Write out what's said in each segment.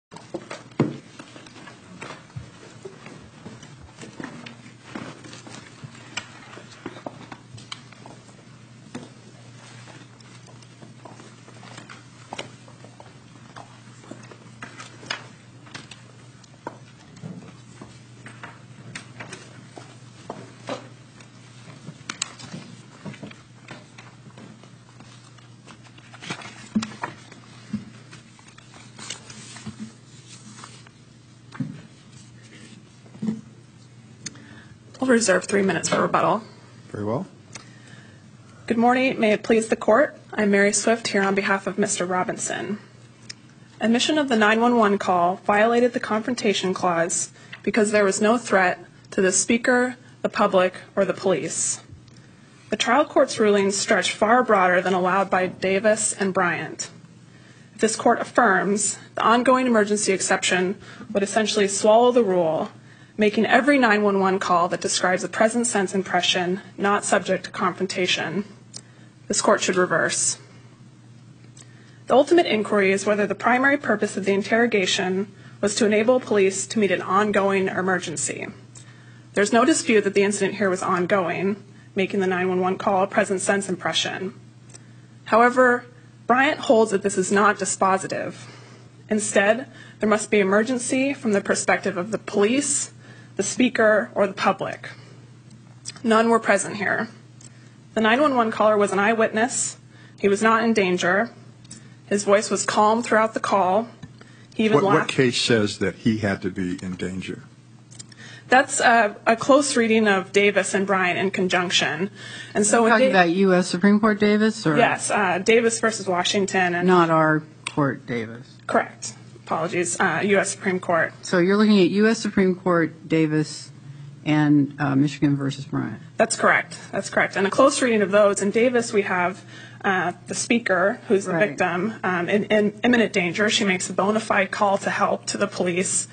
I'll reserve 3 minutes for rebuttal. Very well. Good morning. May it please the court. I'm Mary Swift here on behalf of Mr. Robinson. Admission of the 911 call violated the Confrontation Clause because there was no threat to the speaker, the public, or the police. The trial court's rulings stretch far broader than allowed by Davis and Bryant. If this court affirms, the ongoing emergency exception would essentially swallow the rule, making every 911 call that describes a present sense impression not subject to confrontation. This court should reverse. The ultimate inquiry is whether the primary purpose of the interrogation was to enable police to meet an ongoing emergency. There's no dispute that the incident here was ongoing, making the 911 call a present sense impression. However, Bryant holds that this is not dispositive. Instead, there must be emergency from the perspective of the police, the speaker, or the public. None were present here. The 911 caller was an eyewitness. He was not in danger. His voice was calm throughout the call. He even laughed. What case says that he had to be in danger? That's a close reading of Davis and Bryant in conjunction. And so You're talking about U.S. Supreme Court Davis? Or? Yes, Davis versus Washington. And not our court Davis. Correct. Apologies. U.S. Supreme Court. So you're looking at U.S. Supreme Court Davis and Michigan versus Bryant. That's correct. That's correct. And a close reading of those. In Davis, we have the speaker, who's the victim, in imminent danger. She makes a bona fide call to help to the police.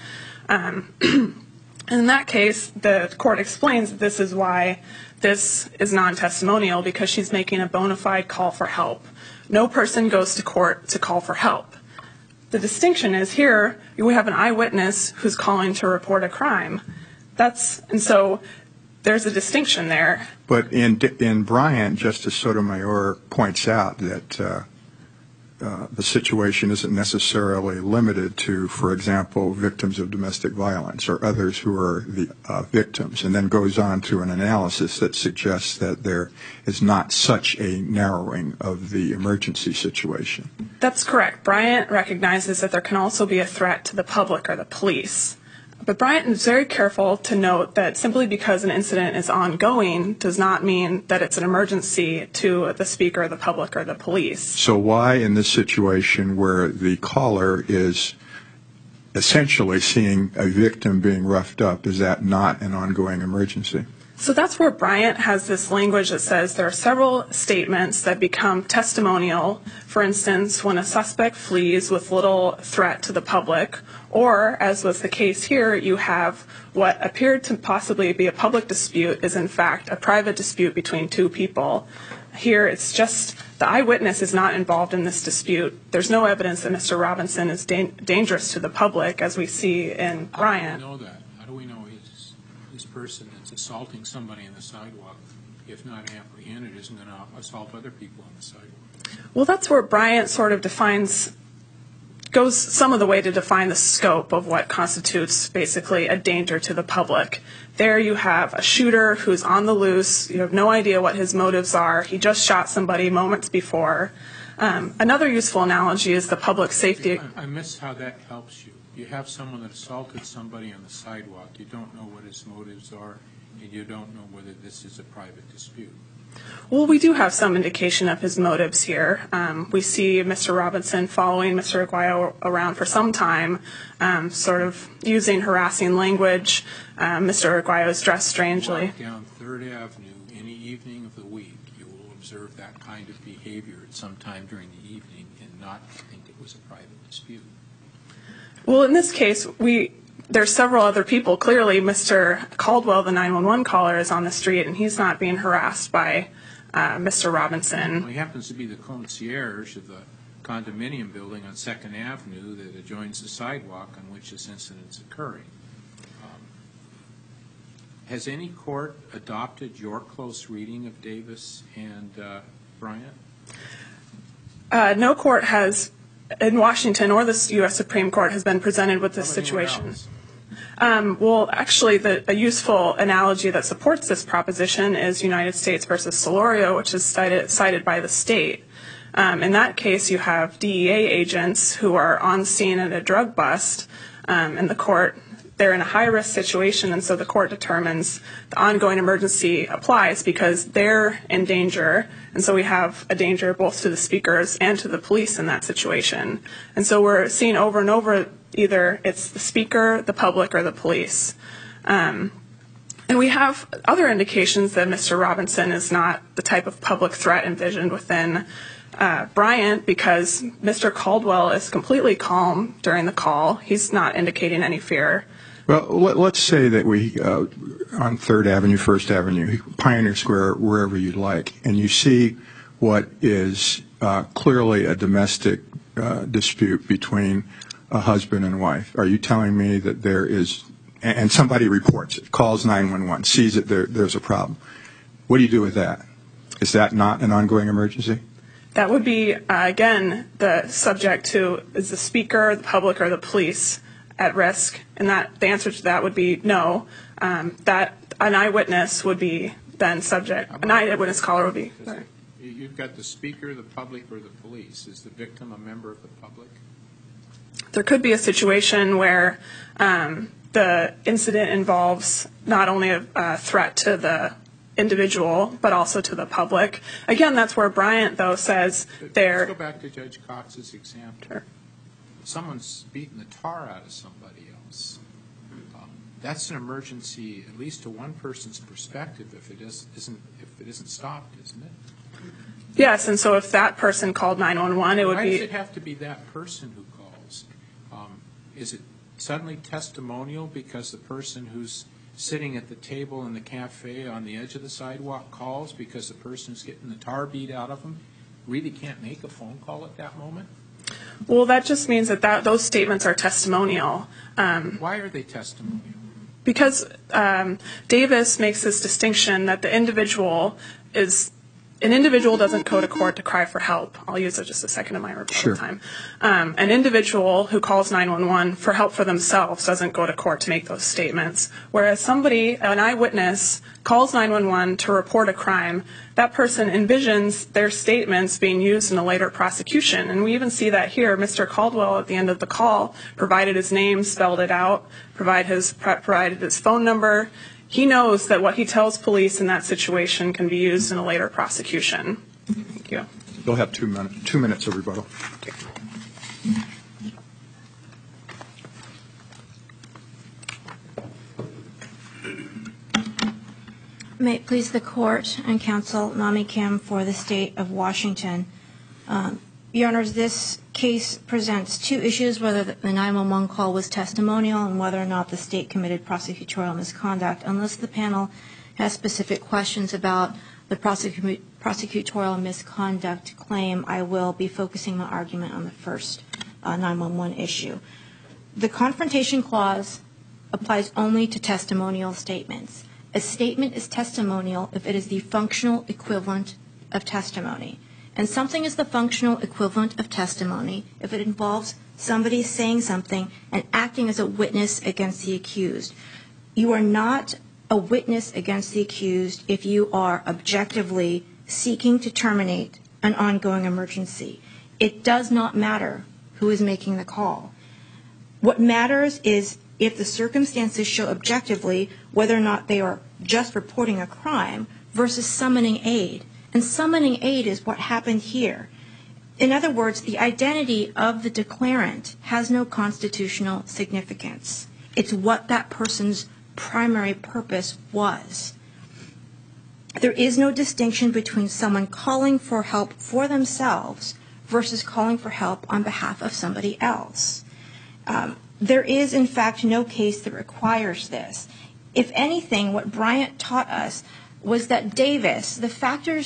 In that case, the court explains that this is why this is non-testimonial, because she's making a bona fide call for help. No person goes to court to call for help. The distinction is here we have an eyewitness who's calling to report a crime. And so there's a distinction there. But in Bryant, Justice Sotomayor points out that the situation isn't necessarily limited to, for example, victims of domestic violence or others who are the victims, and then goes on to an analysis that suggests that there is not such a narrowing of the emergency situation. That's correct. Bryant recognizes that there can also be a threat to the public or the police. But Bryant is very careful to note that simply because an incident is ongoing does not mean that it's an emergency to the speaker, the public, or the police. So why in this situation where the caller is essentially seeing a victim being roughed up, is that not an ongoing emergency? So that's where Bryant has this language that says there are several statements that become testimonial. For instance, when a suspect flees with little threat to the public, or, as was the case here, you have what appeared to possibly be a public dispute is in fact a private dispute between two people. Here it's just the eyewitness is not involved in this dispute. There's no evidence that Mr. Robinson is dangerous to the public, as we see in Bryant. How do we know that? How do we know this person that's assaulting somebody on the sidewalk, if not apprehended, isn't going to assault other people on the sidewalk? Well, that's where Bryant sort of goes some of the way to define the scope of what constitutes basically a danger to the public. There you have a shooter who's on the loose. You have no idea what his motives are. He just shot somebody moments before. Another useful analogy is the public safety. I miss how that helps you. You have someone that assaulted somebody on the sidewalk. You don't know what his motives are, and you don't know whether this is a private dispute. Well, we do have some indication of his motives here. We see Mr. Robinson following Mr. Aguayo around for some time, sort of using harassing language. Mr. Aguayo is dressed strangely. Walk down 3rd Avenue any evening of the week, you will observe that kind of behavior at some time during the evening and not think it was a private dispute. Well, in this case, there's several other people. Clearly, Mr. Caldwell, the 911 caller, is on the street, and he's not being harassed by Mr. Robinson. Well, he happens to be the concierge of the condominium building on 2nd Avenue that adjoins the sidewalk on which this incident's occurring. Has any court adopted your close reading of Davis and Bryant? No court has, in Washington or the U.S. Supreme Court, has been presented with this situation. Well, actually, a useful analogy that supports this proposition is United States versus Solorio, which is cited by the state. In that case, you have DEA agents who are on scene at a drug bust, and they're in a high-risk situation, and so the court determines the ongoing emergency applies because they're in danger, and so we have a danger both to the speakers and to the police in that situation. And so we're seeing over and over either it's the speaker, the public, or the police. And we have other indications that Mr. Robinson is not the type of public threat envisioned within Bryant, because Mr. Caldwell is completely calm during the call. He's not indicating any fear. Well, let's say that we, on 3rd Avenue, 1st Avenue, Pioneer Square, wherever you like, and you see what is clearly a domestic dispute between a husband and wife. Are you telling me that there is, and somebody reports it, calls 911, sees that there's a problem. What do you do with that? Is that not an ongoing emergency? That would be, again, the subject to is the speaker, the public, or the police at risk, and the answer to that would be no. That an eyewitness would be then subject. An eyewitness caller would be. You've got the speaker, the public, or the police. Is the victim a member of the public? There could be a situation where the incident involves not only a threat to the individual, but also to the public. Again, that's where Bryant, though, says Let's go back to Judge Cox's example. Sure. Someone's beating the tar out of somebody else. That's an emergency, at least to one person's perspective, if it isn't stopped, isn't it? Yes, and so if that person called 911, it would Why be. does it have to be that person who calls? Is it suddenly testimonial because the person who's sitting at the table in the cafe on the edge of the sidewalk calls because the person who's getting the tar beat out of them really can't make a phone call at that moment? Well, that just means that those statements are testimonial. Why are they testimonial? Because Davis makes this distinction that an individual doesn't go to court to cry for help. I'll use it just a second of my rebuttal time. An individual who calls 911 for help for themselves doesn't go to court to make those statements. Whereas an eyewitness, calls 911 to report a crime, that person envisions their statements being used in a later prosecution. And we even see that here. Mr. Caldwell, at the end of the call, provided his name, spelled it out, provided his phone number. He knows that what he tells police in that situation can be used in a later prosecution. Thank you. You'll have 2 minutes of rebuttal. May it please the Court and Counsel, Nami Kim for the State of Washington. Your Honors, this case presents two issues, whether the 911 call was testimonial and whether or not the State committed prosecutorial misconduct. Unless the panel has specific questions about the prosecutorial misconduct claim, I will be focusing my argument on the first 911 issue. The Confrontation Clause applies only to testimonial statements. A statement is testimonial if it is the functional equivalent of testimony. And something is the functional equivalent of testimony if it involves somebody saying something and acting as a witness against the accused. You are not a witness against the accused if you are objectively seeking to terminate an ongoing emergency. It does not matter who is making the call. What matters is if the circumstances show objectively whether or not they are just reporting a crime versus summoning aid. And summoning aid is what happened here. In other words, the identity of the declarant has no constitutional significance. It's what that person's primary purpose was. There is no distinction between someone calling for help for themselves versus calling for help on behalf of somebody else. There is, in fact, no case that requires this. If anything, what Bryant taught us was that Davis, the factors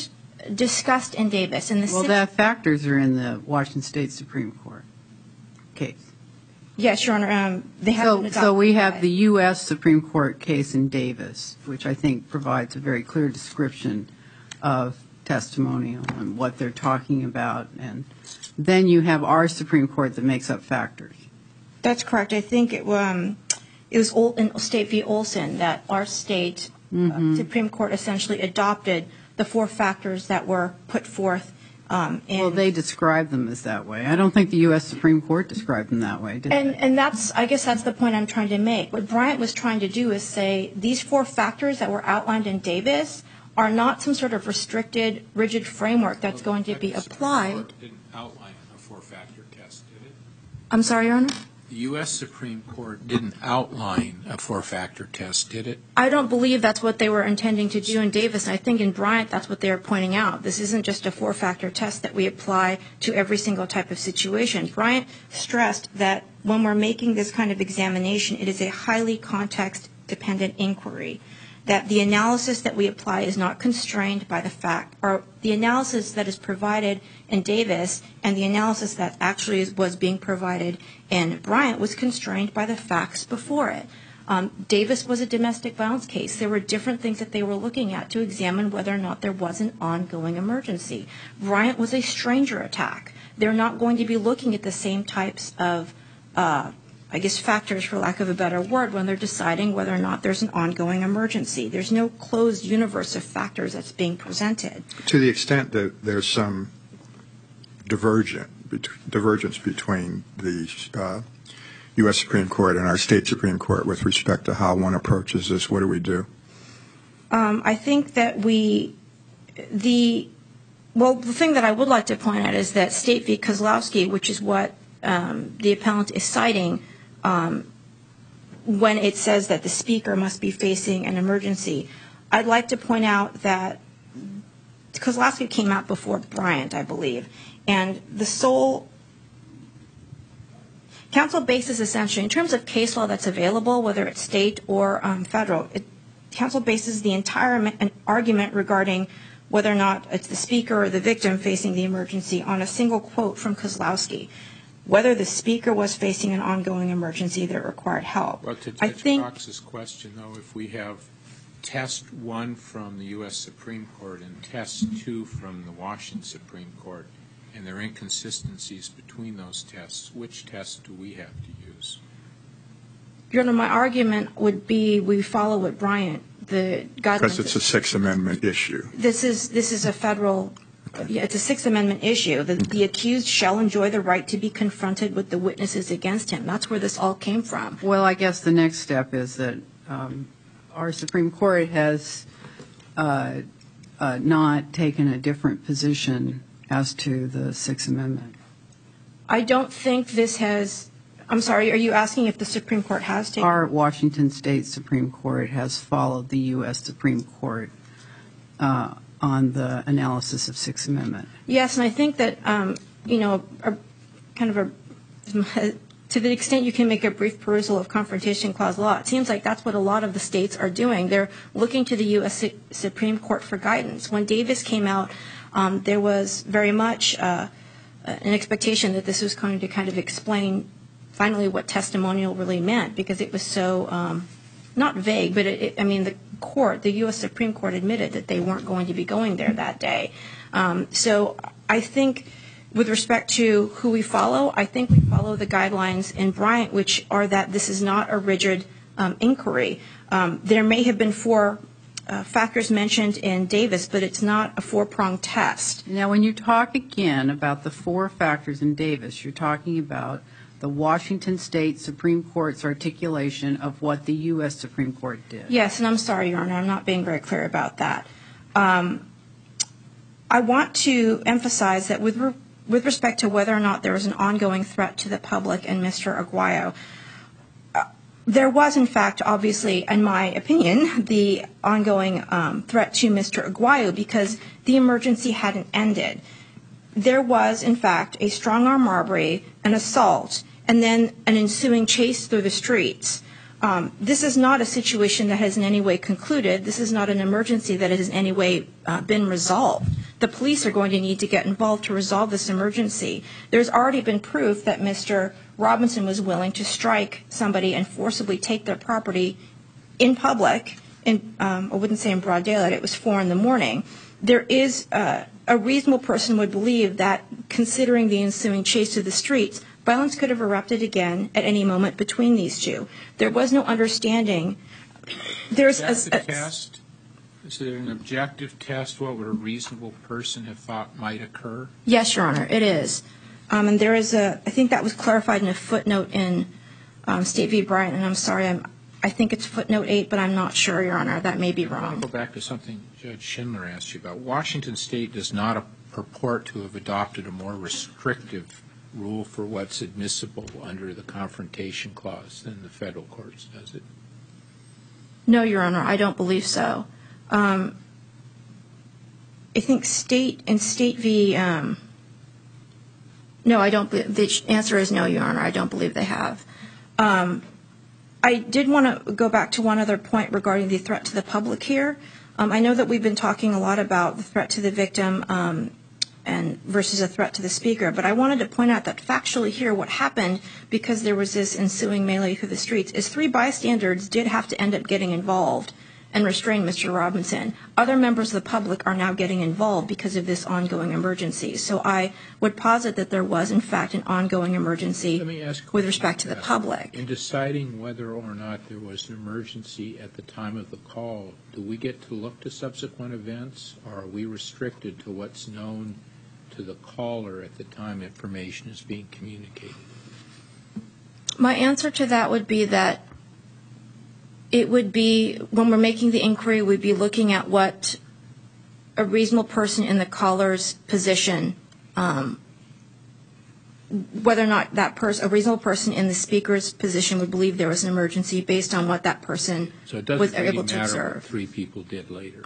discussed in Davis. And Well, the factors are in the Washington State Supreme Court case. Yes, Your Honor. They have been So we have adopted the U.S. Supreme Court case in Davis, which I think provides a very clear description of testimonial and what they're talking about. And then you have our Supreme Court that makes up factors. That's correct. I think it was in State v. Olson that our state Supreme Court essentially adopted the 4 factors that were put forth. Well, they describe them as that way. I don't think the U.S. Supreme Court described them that way, did they? And I guess that's the point I'm trying to make. What Bryant was trying to do is say these 4 factors that were outlined in Davis are not some sort of restricted, rigid framework that's going to be applied. The U.S. Supreme Court didn't outline a 4-factor test, did it? I'm sorry, Your Honor? The U.S. Supreme Court didn't outline a 4-factor test, did it? I don't believe that's what they were intending to do in Davis. I think in Bryant that's what they are pointing out. This isn't just a 4-factor test that we apply to every single type of situation. Bryant stressed that when we're making this kind of examination, it is a highly context-dependent inquiry, that the analysis that we apply is not constrained by the fact, or the analysis that is provided in Davis and the analysis that actually was being provided in Bryant was constrained by the facts before it. Davis was a domestic violence case. There were different things that they were looking at to examine whether or not there was an ongoing emergency. Bryant was a stranger attack. They're not going to be looking at the same types of factors, for lack of a better word, when they're deciding whether or not there's an ongoing emergency. There's no closed universe of factors that's being presented. To the extent that there's some divergence between the U.S. Supreme Court and our state Supreme Court with respect to how one approaches this, what do we do? I think that the thing that I would like to point out is that State v. Kozlowski, which is what the appellant is citing, when it says that the speaker must be facing an emergency, I'd like to point out that Kozlowski came out before Bryant, I believe, and the sole counsel basis essentially, in terms of case law that's available, whether it's state or federal, counsel bases the entire argument regarding whether or not it's the speaker or the victim facing the emergency on a single quote from Kozlowski. Whether the speaker was facing an ongoing emergency that required help. Well, to Judge Cox's question, though, if we have test 1 from the U.S. Supreme Court and test 2 from the Washington Supreme Court, and there are inconsistencies between those tests, which test do we have to use? Your Honor, my argument would be we follow what Bryant, the guidelines. Because it's a Sixth Amendment issue. This is a federal. It's a Sixth Amendment issue. The accused shall enjoy the right to be confronted with the witnesses against him. That's where this all came from. Well, I guess the next step is that our Supreme Court has not taken a different position as to the Sixth Amendment. I don't think this has. I'm sorry, are you asking if the Supreme Court has taken? Our Washington State Supreme Court has followed the U.S. Supreme Court on the analysis of Sixth Amendment. Yes, and I think that, to the extent you can make a brief perusal of Confrontation Clause law, it seems like that's what a lot of the states are doing. They're looking to the U.S. Supreme Court for guidance. When Davis came out, there was very much an expectation that this was going to kind of explain finally what testimonial really meant, because it was so not vague, but the U.S. Supreme Court admitted that they weren't going to be going there that day. So I think with respect to who we follow, I think we follow the guidelines in Bryant, which are that this is not a rigid inquiry. There may have been 4 factors mentioned in Davis, but it's not a 4-pronged test. Now, when you talk again about the 4 factors in Davis, you're talking about the Washington State Supreme Court's articulation of what the U.S. Supreme Court did. Yes, and I'm sorry, Your Honor, I'm not being very clear about that. I want to emphasize that with respect to whether or not there was an ongoing threat to the public and Mr. Aguayo, there was, in fact, obviously, in my opinion, the ongoing threat to Mr. Aguayo because the emergency hadn't ended. There was, in fact, a strong-arm robbery, an assault, and then an ensuing chase through the streets. This is not a situation that has in any way concluded. This is not an emergency that has in any way been resolved. The police are going to need to get involved to resolve this emergency. There's already been proof that Mr. Robinson was willing to strike somebody and forcibly take their property in public. I wouldn't say in broad daylight. It was 4 a.m. There is a reasonable person would believe that, considering the ensuing chase through the streets, violence could have erupted again at any moment between these two. There was no understanding. Is that the test? Is it an objective test? What would a reasonable person have thought might occur? Yes, Your Honor, it is. And there is I think that was clarified in a footnote in State v. Bryant, and I'm sorry, I think it's footnote 8, but I'm not sure, Your Honor. That may be wrong. I want to go back to something Judge Schindler asked you about. Washington State does not purport to have adopted a more restrictive rule for what's admissible under the Confrontation Clause than the federal courts, does it? No, Your Honor, I don't believe so. I think State v. No, I don't. The answer is no, Your Honor. I don't believe they have. I did want to go back to one other point regarding the threat to the public here. I know that we've been talking a lot about the threat to the victim and versus a threat to the speaker, but I wanted to point out that factually here what happened, because there was this ensuing melee through the streets, is 3 bystanders did have to end up getting involved and restrain Mr. Robinson. Other members of the public are now getting involved because of this ongoing emergency. So I would posit that there was, in fact, an ongoing emergency with respect to the public. In deciding whether or not there was an emergency at the time of the call, do we get to look to subsequent events, or are we restricted to what's known to the caller at the time information is being communicated? My answer to that would be that it would be, when we're making the inquiry, we'd be looking at what a reasonable person in the caller's position, whether or not that person, a reasonable person in the speaker's position would believe there was an emergency based on what that person was able to observe. So it doesn't really matter what 3 people did later?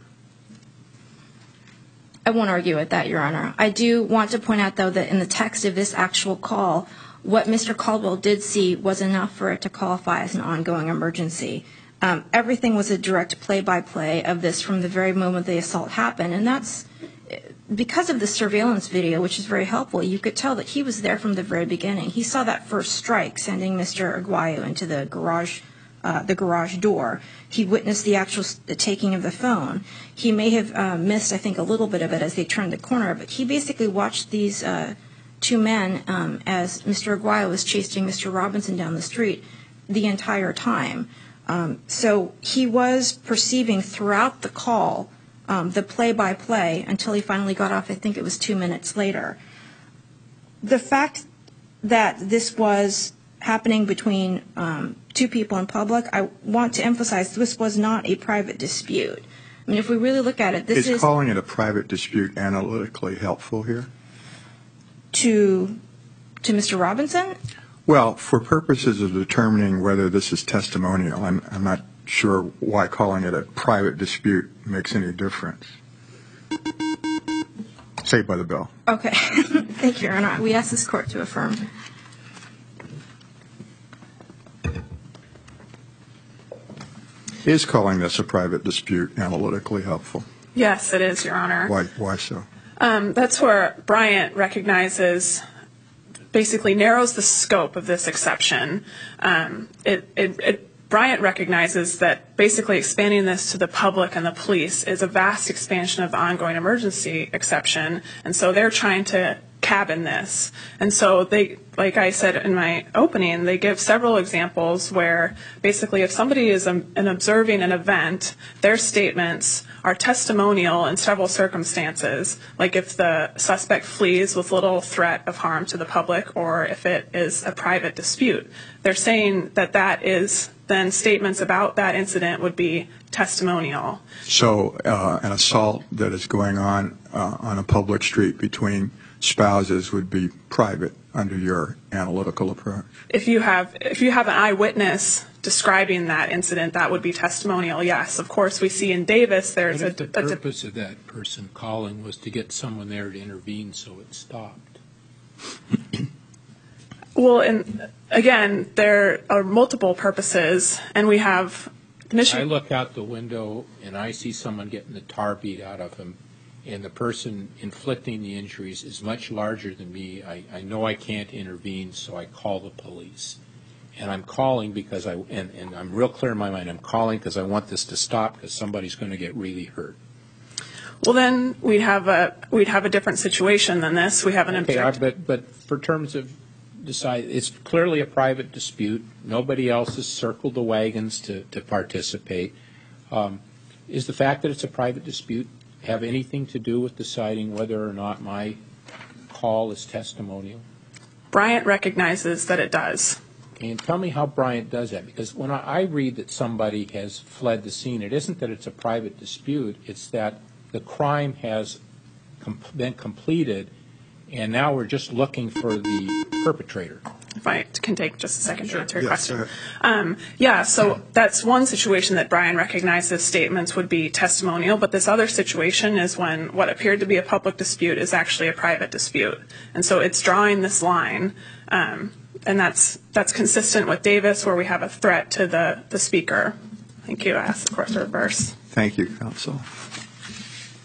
I won't argue with that, Your Honor. I do want to point out, though, that in the text of this actual call, what Mr. Caldwell did see was enough for it to qualify as an ongoing emergency. Everything was a direct play-by-play of this from the very moment the assault happened, and that's because of the surveillance video, which is very helpful. You could tell that he was there from the very beginning. He saw that first strike, sending Mr. Aguayo into the garage door. He witnessed the actual taking of the phone. He may have missed, I think, a little bit of it as they turned the corner, but he basically watched these 2 men as Mr. Aguayo was chasing Mr. Robinson down the street the entire time. So he was perceiving throughout the call the play-by-play until he finally got off. I think it was 2 minutes later. The fact that this was happening between 2 people in public, I want to emphasize this was not a private dispute. I mean, if we really look at it, this is calling it a private dispute analytically helpful here? To Mr. Robinson? Well, for purposes of determining whether this is testimonial, I'm not sure why calling it a private dispute makes any difference. Saved by the bell. Okay. Thank you, Your Honor. We ask this court to affirm. Is calling this a private dispute analytically helpful? Yes, it is, Your Honor. Why so? That's where Bryant recognizes, basically narrows the scope of this exception. Bryant recognizes that basically expanding this to the public and the police is a vast expansion of the ongoing emergency exception, and so they're trying to cabin this. And so they, like I said in my opening, they give several examples where basically if somebody is observing an event, their statements are testimonial in several circumstances, like if the suspect flees with little threat of harm to the public or if it is a private dispute. They're saying that that is then statements about that incident would be testimonial. So an assault that is going on a public street between spouses would be private under your analytical approach? If you have an eyewitness describing that incident, that would be testimonial, yes. Of course, we see in Davis there's the purpose of that person calling was to get someone there to intervene so it stopped. Well, and again, there are multiple purposes, and we have I Michigan. look out the window and I see someone getting the tar beat out of him, and the person inflicting the injuries is much larger than me. I know I can't intervene, so I call the police. And I'm calling because and I'm real clear in my mind, I'm calling because I want this to stop because somebody's going to get really hurt. Well, then we'd have a different situation than this. We have an objective. But for terms of decide, it's clearly a private dispute. Nobody else has circled the wagons to participate. Is the fact that it's a private dispute have anything to do with deciding whether or not my call is testimonial? Bryant recognizes that it does. And tell me how Bryant does that, because when I read that somebody has fled the scene, it isn't that it's a private dispute, it's that the crime has been completed, and now we're just looking for the perpetrator. If I can take just a second to answer your Yes, question. So that's one situation that Brian recognizes statements would be testimonial, but this other situation is when what appeared to be a public dispute is actually a private dispute. And so it's drawing this line, and that's consistent with Davis, where we have a threat to the speaker. Thank you. I ask the court to reverse. Thank you, counsel.